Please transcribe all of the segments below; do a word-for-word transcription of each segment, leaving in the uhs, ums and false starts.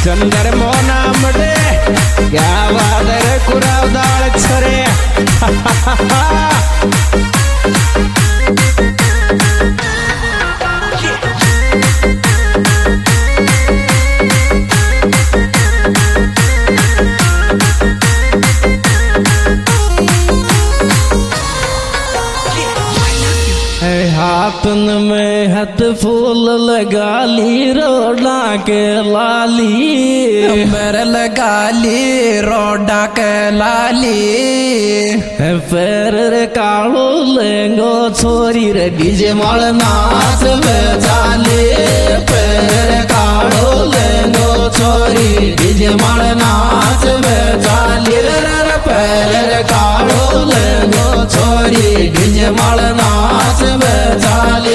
चंदर मोना मडे क्या वादर कुराव दाल छरे हाथन में हाथ फूल लगा ली रोडा के लाली मेरे लगा ली रोडा के लाली पैर रे कालो लेंगो छोरी रे डीजे माल नाच में चाले पैर रे कालो लेंगो छोरी डीजे माल नाच में चाली रे पैर रे कालो लेंगो छोरी डीजे माल नाच में चाली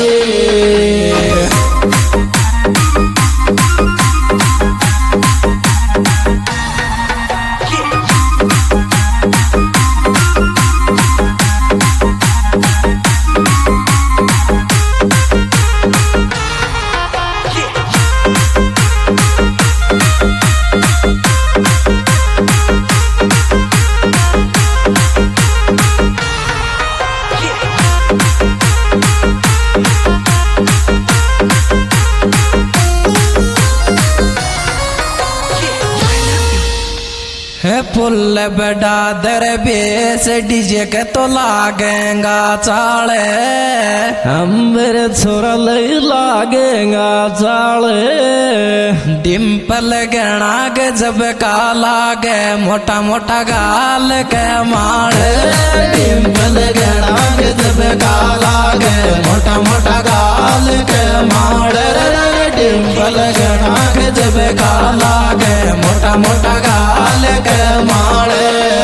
है फुल बड़ा दरबेस डीजे के तो लागेगा चाले अंबर छोरा लई लागेगा चाले डिम्पल गणा के जब का लागे मोटा मोटा गाल के माड़े डिम्पल गणा के जब का लागे मोटा मोटा गाल के माड़े डिम्पल गणा के जब का लागे मोटा मोटा गाल के माड़े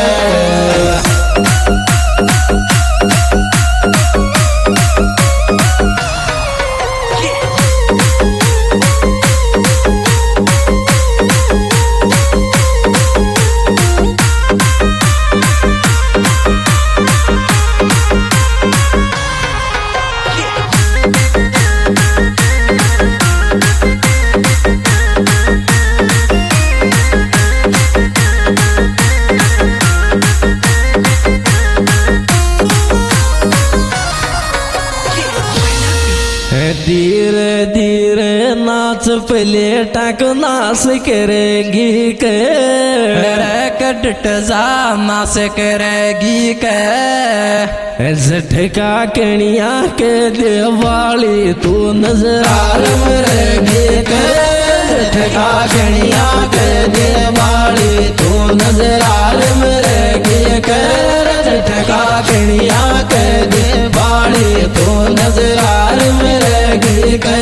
धीरे धीरे नाच पहले टक नाच करेगी के कट जा नाच करेगी के झटका कणिया के दिवाली तू नजर मरेगी के झटका कणिया के दिवाली तू नजर मरेगी के झटका कणिया के दिवाली तू नजर मरेगी के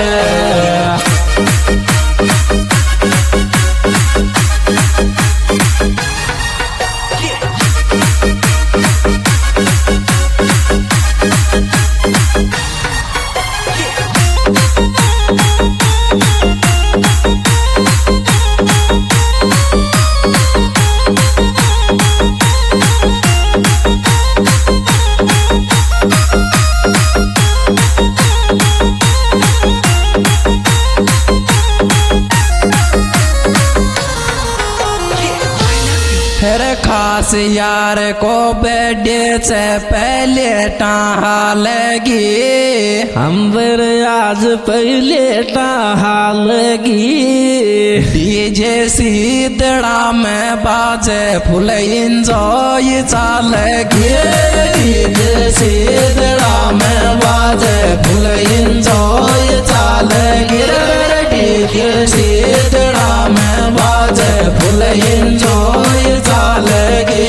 फिर खास यार को बर्थडे से पहले टाहा लगी अंबर आज पहले टाहा लगी डीजे सीधड़ा में बाजे फुल इंजॉय चालेगी डीजे सीधड़ा में बाजे फुल इंजॉय चालेगी डीजे सीधड़ा में बाजे फुल इंजॉय चालेगी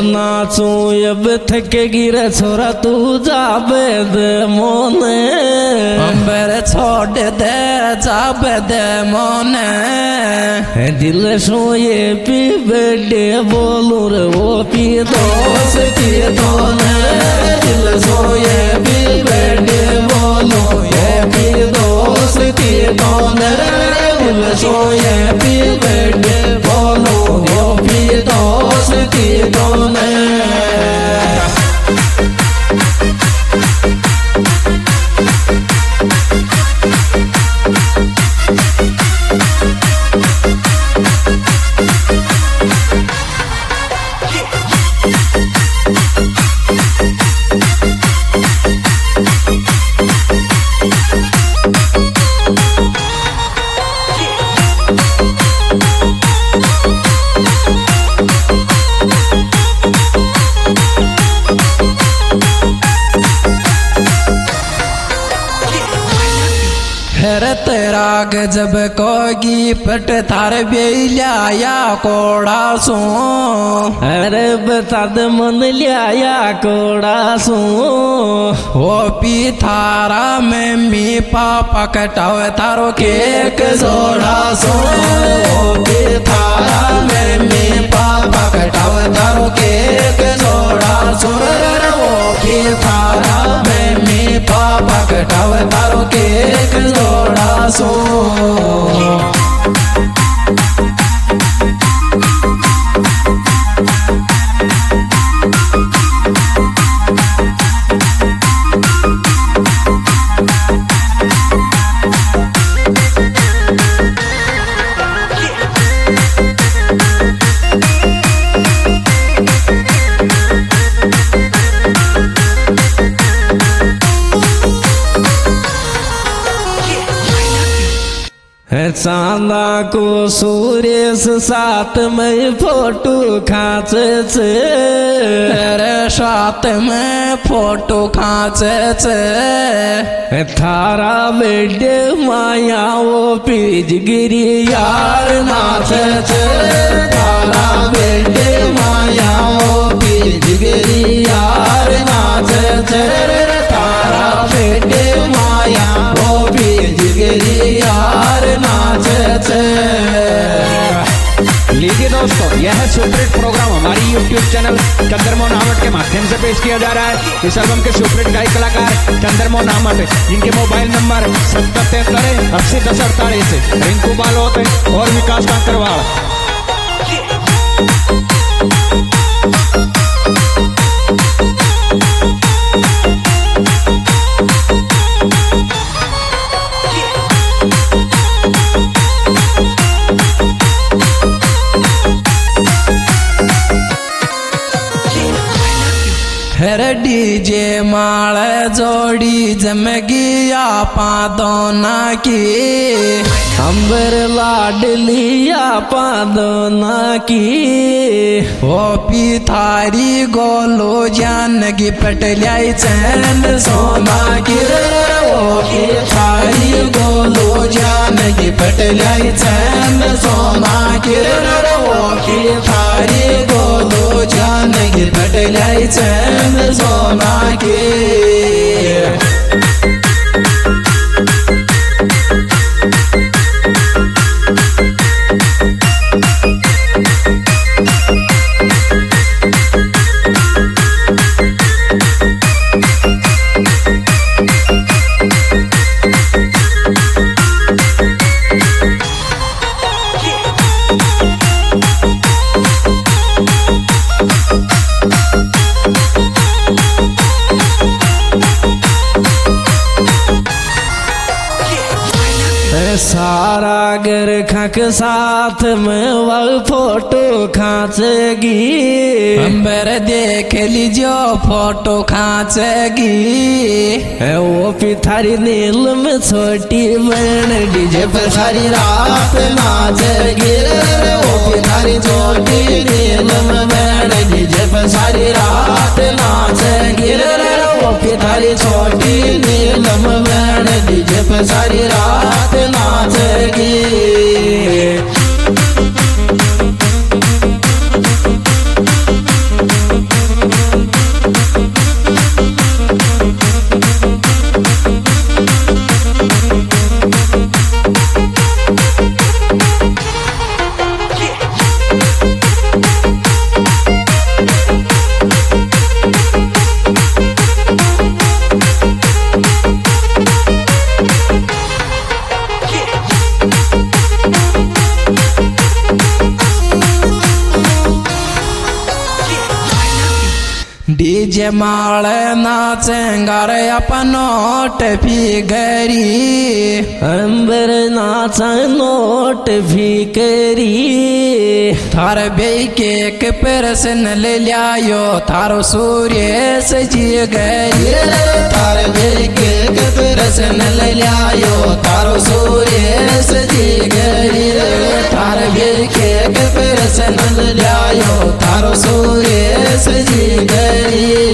नाचू अब थक गिरे छोरा तू जाबे दे मोने अंबर छोड़ दे जाबे दे मोने दिल सोए पी बर्थडे बोलू रे वो पी दोस्ती दोने दिल सोए पी बर्थडे बोलू ये पी दोस्ती दोने दिल सोए पी बर्थडे बोलू ये पी दोस्ती दोने तेरा गजब कोगी पट थार बेलिया कोड़ा सो अरे बता दे मन लिया कोड़ा सो ओ पी थारा में मी पापा कटाव थारो केक जोड़ा सो ओ पी थारा में मी पापा कटाव थारो केक जोड़ा सो ओ पी थारा में मी पापा कटाव थारो केक जोड़ा सो चांदा को सूर्य साथ में फोटो खाच तेरे साथ में फोटो खाच थारा बेटे माया वो पीज गिरी यार नाच थारा बेटे माया वो पीज गिरी यार नाच तारा बेटे माया वो पीज गिरी यार नाच। लीजिए दोस्तों, यह सुपरहिट प्रोग्राम हमारी यूट्यूब चैनल चंद्रमोहन आमट के माध्यम से पेश किया जा रहा है। इस एल्बम के सुपरहिट गायक कलाकार चंद्रमोहन आमट, जिनके मोबाइल नंबर सत्तर तिहत्तर अस्सी दस अड़तालीस, रिंकू बालोत और विकास कांकरवाड़। हर डीजे माल जोड़ी जमगिया पादोना की अंबर लाडलिया पादोना की ओ पी थारी गोलो जानगी पटलियाई चैन सोना की ओ पी थारी गोलो जानगी पटलियाई चैन सोना की ओ पी थारी गोलो जानगी पटलियाई चैन सोना की। सारा घर खक साथ में वह फोटो खांचेगी अंबर देख लीजिए फोटो खांचेगी वो पिथारी नील में छोटी बहन डीजे पे सारी रात नाचेगी वो पिथारी छोटी नील में बहन डीजे पे सारी रात नाचेगी वो पिथारी छोटी नील में बहन डीजे पे सारी रात नाचेगी। डीजे माल नाचेंगार अपनो टफी गरी अंबर नाचा नोट भी करी थार बे केक परसन ले लियायो थारो सूर्य सजी गरी थार बे केक परसन ले लियायो थारो सूर्य सजी गरी थार बे केक परसन ले लियायो थारो सूर्य सजी गरी